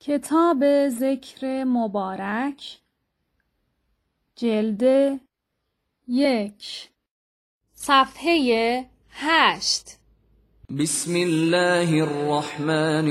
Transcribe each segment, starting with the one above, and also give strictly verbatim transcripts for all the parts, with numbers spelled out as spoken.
کتاب ذکر مبارک جلد یک صفحه هشت. بسم الله الرحمن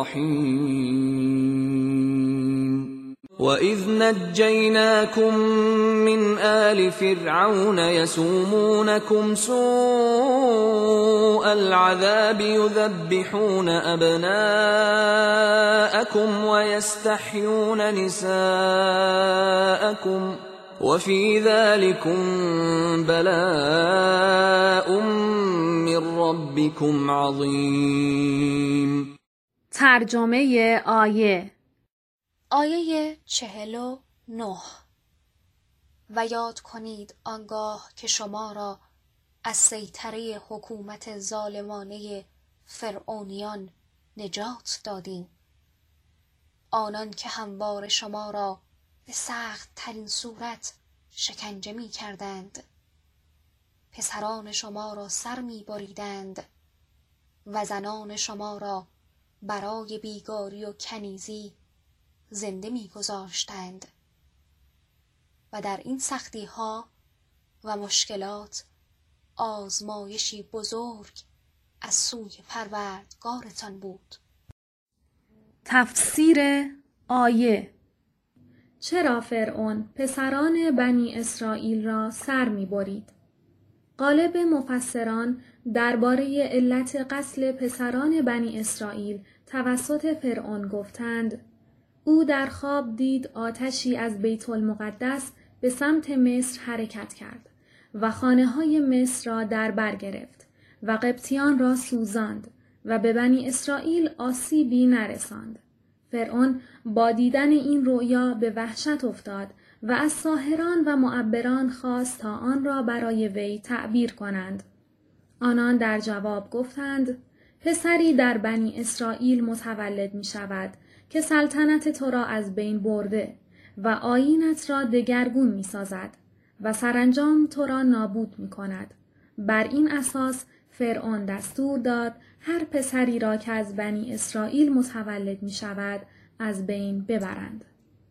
الرحیم وَإِذْ نَجَّيْنَاكُمْ مِنْ آلِ فِرْعَوْنَ يَسُومُونَكُمْ سُوءَ الْعَذَابِ يُذَبِّحُونَ أَبْنَاءَكُمْ وَيَسْتَحْيُونَ نِسَاءَكُمْ وَفِي ذَلِكُمْ بَلَاءٌ مِّن رَّبِّكُمْ عَظِيمٌ. ترجمه آیه. آیه چهل و نه. و یاد کنید آنگاه که شما را از سیطره حکومت ظالمانه فرعونیان نجات دادیم، آنان که همواره شما را به سخت ترین صورت شکنجه می کردند، پسران شما را سر می بریدند و زنان شما را برای بیگاری و کنیزی زنده می گذاشتند و در این سختی ها و مشکلات آزمایشی بزرگ از سوی پروردگارتان بود. تفسیر آیه. چرا فرعون پسران بنی اسرائیل را سر می برید؟ غالب مفسران درباره علت قتل پسران بنی اسرائیل توسط فرعون گفتند او در خواب دید آتشی از بیت المقدس به سمت مصر حرکت کرد و خانه‌های مصر را در بر گرفت و قبطیان را سوزاند و به بنی اسرائیل آسیبی نرساند. فرعون با دیدن این رؤیا به وحشت افتاد و از ساحران و معبران خواست تا آن را برای وی تعبیر کنند. آنان در جواب گفتند پسری در بنی اسرائیل متولد می شود که سلطنت تو را از بین برده و آیینت را دگرگون می سازد و سرانجام تو را نابود می کند. بر این اساس فرعون دستور داد هر پسری را که از بنی اسرائیل متولد می شود از بین ببرند.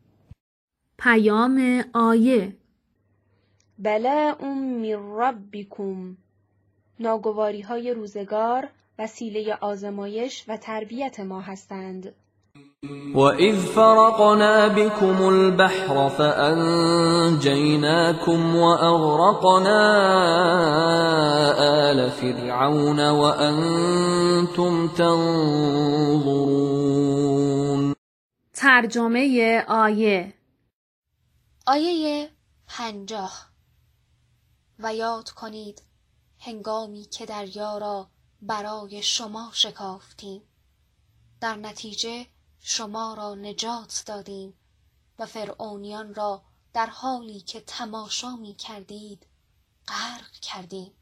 پیام آیه. بلاء من ربکم، ناگواری های روزگار وسیله آزمایش و تربیت ما هستند. وَإِذْ فَرَقْنَا بِكُمُ الْبَحْرَ فَأَنْجَيْنَاكُمْ وَأَغْرَقْنَا آلَ فِرْعَوْنَ وَأَنْتُمْ تَنْظُرُونَ. ترجمه آیه. آیه پنجاه. و یاد کنید هنگامی که دریا را برای شما شکافتیم، در نتیجه شما را نجات دادیم و فرعونیان را در حالی که تماشا می کردید غرق کردیم.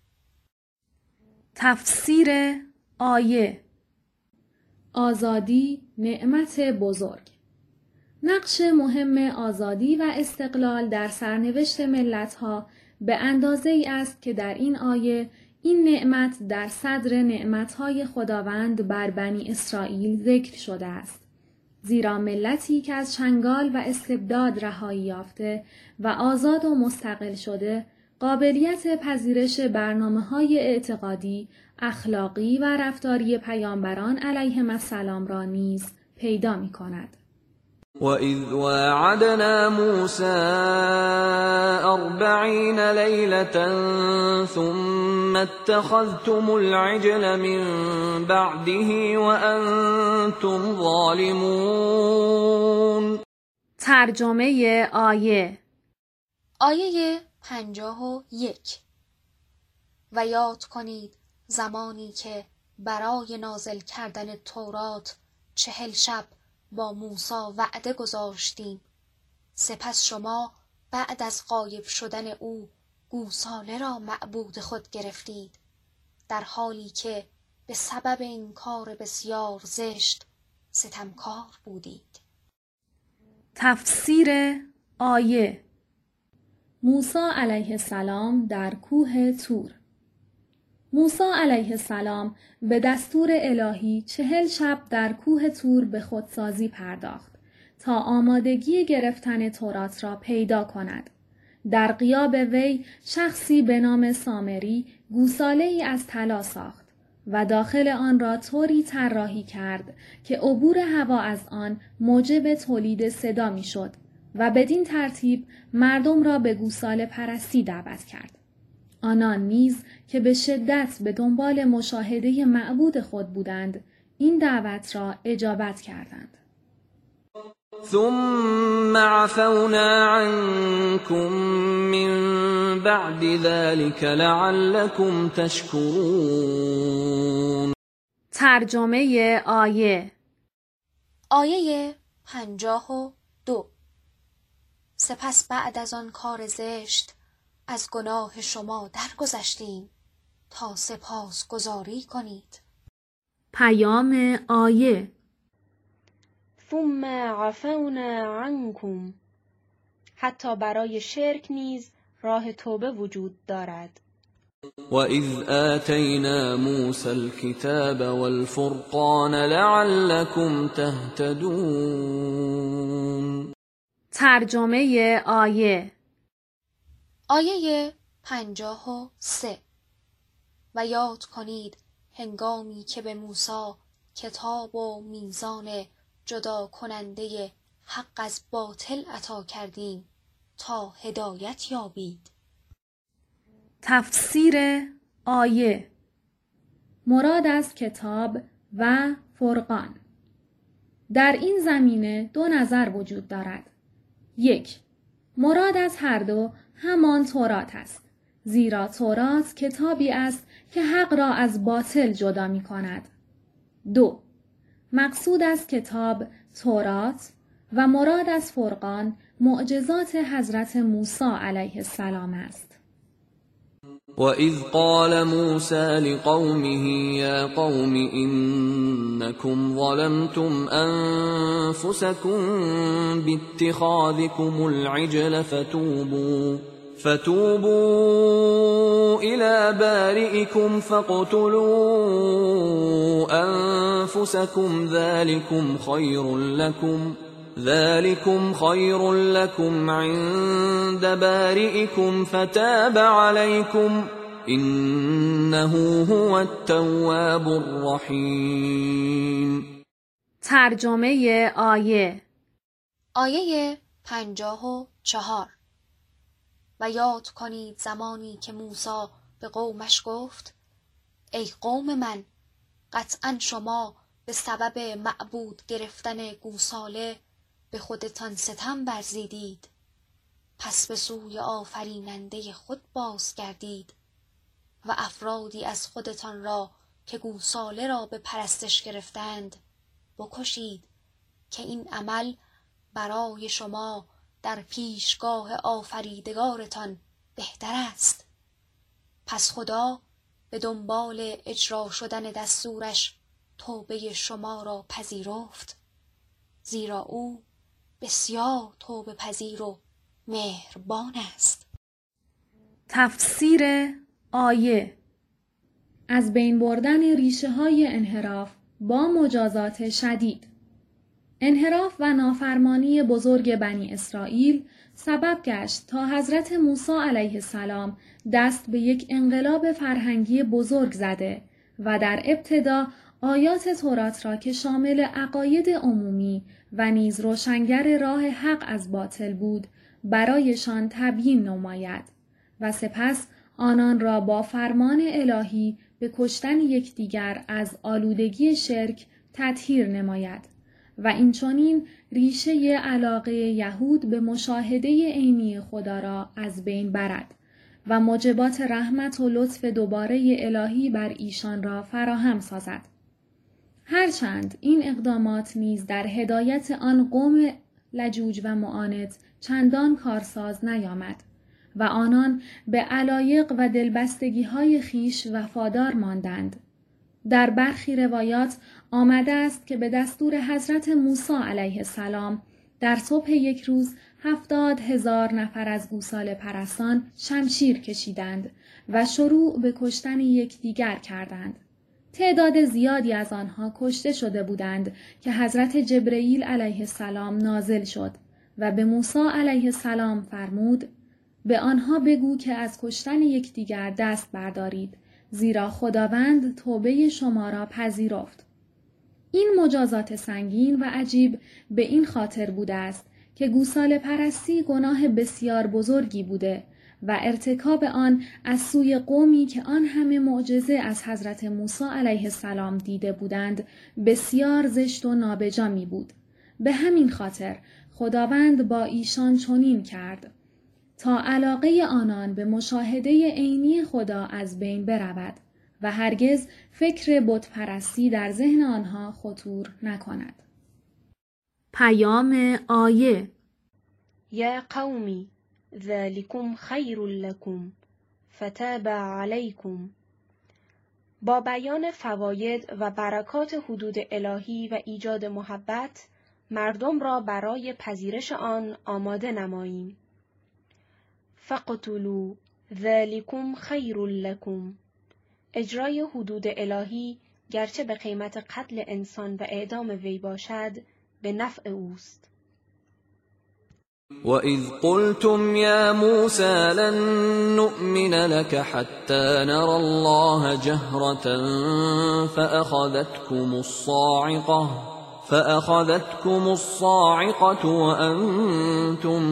تفسیر آیه. آزادی نعمت بزرگ. نقش مهم آزادی و استقلال در سرنوشت ملت‌ها به اندازه‌ای است که در این آیه این نعمت در صدر نعمت‌های خداوند بر بنی اسرائیل ذکر شده است. زیرا ملتی که از چنگال و استبداد رهایی یافته و آزاد و مستقل شده، قابلیت پذیرش برنامه‌های اعتقادی، اخلاقی و رفتاری پیامبران علیهم السلام را نیز پیدا می‌کند. وَإِذْ وَاعَدْنَا مُوسَىٰ أَرْبَعِينَ لَيْلَةً ثُمَّ اتَّخَذْتُمُ الْعِجْلَ مِن بَعْدِهِ وَأَنْتُمْ ظَالِمُونَ. ترجمه آیه. آیه پنجاه و یک. و یاد کنید زمانی که برای نازل کردن تورات چهل شب با موسی وعده گذاشتیم، سپس شما بعد از غایب شدن او گوساله را معبود خود گرفتید، در حالی که به سبب این کار بسیار زشت ستمکار بودید. تفسیر آیه. موسی علیه السلام در کوه طور. موسی علیه السلام به دستور الهی چهل شب در کوه طور به خودسازی پرداخت تا آمادگی گرفتن تورات را پیدا کند. در غیاب وی شخصی به نام سامری گوساله ای از طلا ساخت و داخل آن را طوری طراحی کرد که عبور هوا از آن موجب تولید صدا می شد و بدین ترتیب مردم را به گوساله پرستی دعوت کرد. آنان نیز که به شدت به دنبال مشاهده معبود خود بودند، این دعوت را اجابت کردند. ثم عفونا عنكم من بعد ذلك لعلكم تشكرون. ترجمه آیه آیه پنجاه و دو. سپس بعد از آن کار زشت از گناه شما درگذشتیم تا سپاس گزاری کنید. پیام آیه ثم عفونا عنكم. حتی برای شرک نیز راه توبه وجود دارد. وَإِذْ آتَيْنَا مُوسَى الْكِتَابَ وَالْفُرْقَانَ لَعَلَّكُمْ تَهْتَدُونَ. ترجمه آیه آیه پنجاه و سه. و یاد کنید هنگامی که به موسی کتاب و میزان جدا کننده حق از باطل عطا کردیم تا هدایت یابید. تفسیر آیه مراد از کتاب و فرقان. در این زمینه دو نظر وجود دارد. یک، مراد از هر دو همان تورات است، زیرا تورات کتابی است که حق را از باطل جدا می کند. دو، مقصود از کتاب تورات و مراد از فرقان معجزات حضرت موسی علیه السلام است. وَإِذْ قَالَ مُوسَى لِقَوْمِهِ يَا قَوْمِ إِنَّكُمْ ظَلَمْتُمْ أَنفُسَكُمْ بِاتِّخَاذِكُمُ الْعِجْلَ فَتُوبُوا فَتُوبُوا إِلَى بَارِئِكُمْ فَاقْتُلُوا أَنفُسَكُمْ ذَلِكُمْ خَيْرٌ لَكُمْ ذلكم خير لكم عند بارئكم فتاب عليكم إنه هو التواب الرحيم. ترجمه آیه آیه پنجاه و چهار. و یاد کنید زمانی که موسی به قومش گفت ای قوم من، قطعا شما به سبب معبود گرفتن گوساله به خودتان ستم ورزیدید، پس به سوی آفریننده خود بازگردید و افرادی از خودتان را که گوساله را به پرستش گرفتند بکشید که این عمل برای شما در پیشگاه آفریدگارتان بهتر است. پس خدا به دنبال اجرا شدن دستورش توبه شما را پذیرفت، زیرا او بسیار توبه پذیر و مهربان است. تفسیر آیه از بین بردن ریشه های انحراف با مجازات شدید. انحراف و نافرمانی بزرگ بنی اسرائیل سبب گشت تا حضرت موسی علیه السلام دست به یک انقلاب فرهنگی بزرگ زده و در ابتدا آیات تورات را که شامل عقاید عمومی و نیز روشنگر راه حق از باطل بود برایشان تبیین نماید و سپس آنان را با فرمان الهی به کشتن یکدیگر از آلودگی شرک تطهیر نماید و اینچنین ریشه علاقه یهود به مشاهده عینی خدا را از بین برد و موجبات رحمت و لطف دوباره الهی بر ایشان را فراهم سازد. هرچند این اقدامات نیز در هدایت آن قوم لجوج و معاند چندان کارساز نیامد و آنان به علایق و دلبستگی های خیش وفادار ماندند. در برخی روایات آمده است که به دستور حضرت موسی علیه السلام در صبح یک روز هفتاد هزار نفر از گوساله پرستان شمشیر کشیدند و شروع به کشتن یکدیگر کردند. تعداد زیادی از آنها کشته شده بودند که حضرت جبرئیل علیه السلام نازل شد و به موسی علیه السلام فرمود: به آنها بگو که از کشتن یکدیگر دست بردارید، زیرا خداوند توبه شما را پذیرفت. این مجازات سنگین و عجیب به این خاطر بوده است که گوساله پرستی گناه بسیار بزرگی بوده و ارتکاب آن از سوی قومی که آن همه معجزه از حضرت موسی علیه السلام دیده بودند بسیار زشت و نابجا می بود. به همین خاطر خداوند با ایشان چنین کرد تا علاقه آنان به مشاهده عینی خدا از بین برود و هرگز فکر بت پرستی در ذهن آنها خطور نکند. پیام آیه: یا قومی ذلکم خیر لکم فتاب علیکم. با بیان فواید و برکات حدود الهی و ایجاد محبت، مردم را برای پذیرش آن آماده نماییم. فقتلوا ذلکم خیر لکم. اجرای حدود الهی گرچه به قیمت قتل انسان و اعدام وی باشد، به نفع اوست. وَإِذْ قُلْتُمْ يَا مُوسَى لَن نُّؤْمِنَ لَكَ حَتَّى نَرَى اللَّهَ جَهْرَةً فَأَخَذَتْكُمُ الصَّاعِقَةُ فَأَخَذَتْكُمُ الصَّاعِقَةُ وَأَنْتُمْ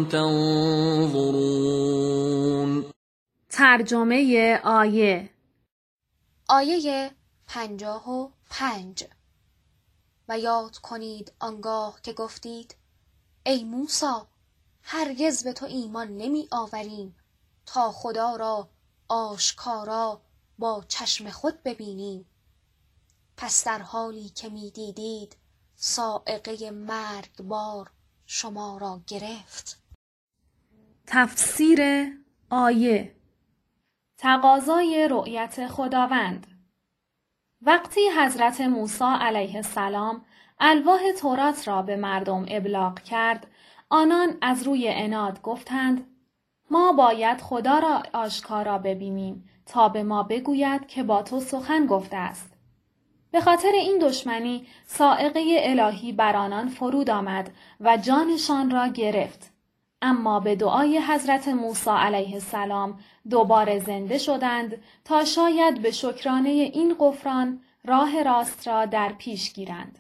تَنظُرُونَ. ترجمه آیه: آیه پنجاه و پنج. و یاد کنید آنگاه که گفتید: ای موسی، هرگز به تو ایمان نمی آوریم تا خدا را آشکارا با چشم خود ببینیم. پس در حالی که می دیدید صاعقه مرگبار شما را گرفت. تفسیر آیه: تقاضای رؤیت خداوند. وقتی حضرت موسی علیه السلام الواح تورات را به مردم ابلاغ کرد، آنان از روی عناد گفتند: ما باید خدا را آشکارا ببینیم تا به ما بگوید که با تو سخن گفته است. به خاطر این دشمنی صاعقه الهی بر آنان فرود آمد و جانشان را گرفت. اما به دعای حضرت موسی علیه السلام دوباره زنده شدند تا شاید به شکرانه این غفران راه راست را در پیش گیرند.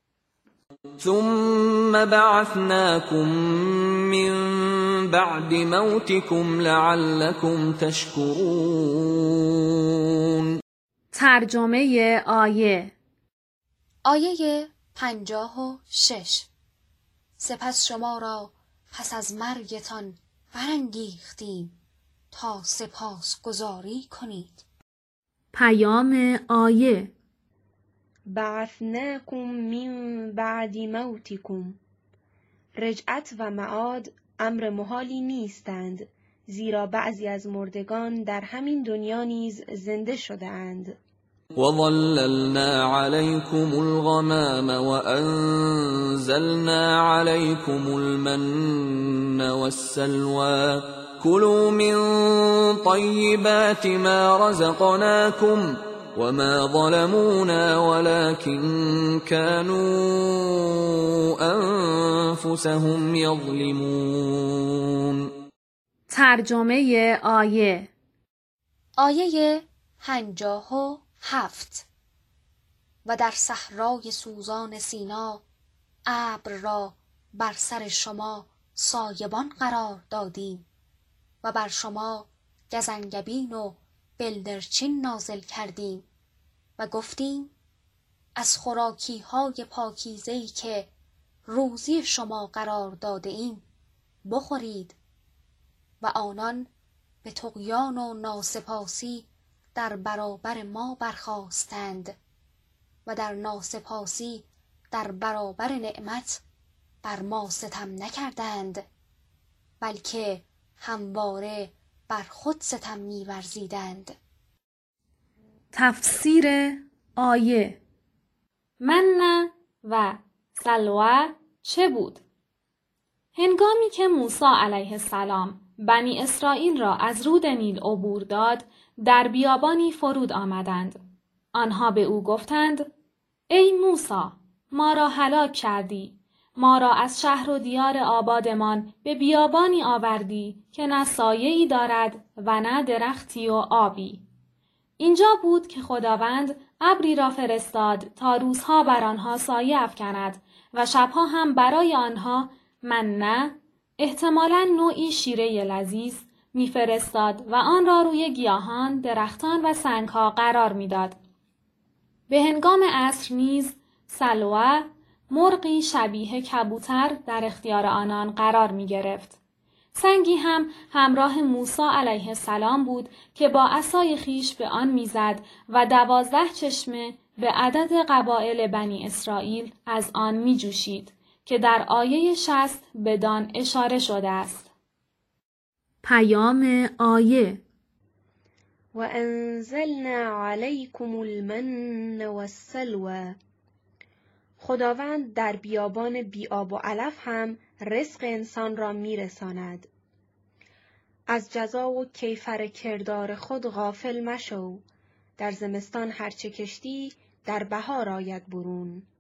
ثم بعثناكم من بعد موتكم لعلكم تشكرون. ترجمه آیه: آیه پنجاه و شش. سپس شما را پس از مرگتان برانگیختیم تا سپاس گزاری کنید. پیام آیه: بعثناکم من بعد موتکم. رجعت و معاد امر محالی نیستند، زیرا بعضی از مردگان در همین دنیا نیز زنده شده اند. وَظَلَّلْنَا عَلَيْكُمُ الْغَمَامَ وَأَنزَلْنَا عَلَيْكُمُ الْمَنَّ وَالسَّلْوَىٰ كُلُوا مِن طَيِّبَاتِ مَا رَزَقْنَاكُمْ وَمَا ظَلَمُونَا وَلَكِن كَانُوا أَنفُسَهُمْ يَظْلِمُونَ. ترجمه آیه: آیه پنجاه و هفت. و در صحرای سوزان سینا ابر را بر سر شما سایبان قرار دادیم و بر شما گزنگبین و بلدرچین نازل کردیم و گفتیم از خوراکی های پاکیزه‌ای که روزی شما قرار داده ایم بخورید. و آنان به طغیان و ناسپاسی در برابر ما برخاستند و در ناسپاسی در برابر نعمت بر ما ستم نکردند، بلکه همواره بر خود ستم می‌ورزیدند. تفسیر آیه: من و سلوه چه بود؟ هنگامی که موسی علیه السلام بنی اسرائیل را از رود نیل عبور داد، در بیابانی فرود آمدند. آنها به او گفتند: ای موسی، ما را هلاک کردی. ما را از شهر و دیار آبادمان به بیابانی آوردی که نه سایه‌ای دارد و نه درختی و آبی. اینجا بود که خداوند ابری را فرستاد تا روزها بر آنها سایه افکند و شبها هم برای آنها منه، احتمالاً نوعی شیره لذیذ، می‌فرستاد و آن را روی گیاهان، درختان و سنگ‌ها قرار می‌داد. به هنگام عصر نیز سلوه، مرغی شبیه کبوتر، در اختیار آنان قرار می‌گرفت. سنگی هم همراه موسی علیه السلام بود که با عصای خیش به آن میزد و دوازده چشمه به عدد قبایل بنی اسرائیل از آن می جوشید که در آیه شصت بدان اشاره شده است. پیام آیه: و انزلنا علیکم المن و السلوى. خداوند در بیابان بی آب و علف هم رزق انسان را میرساند. از جزا و کیفر کردار خود غافل مشو. در زمستان هرچه کشتی در بهار آید برون.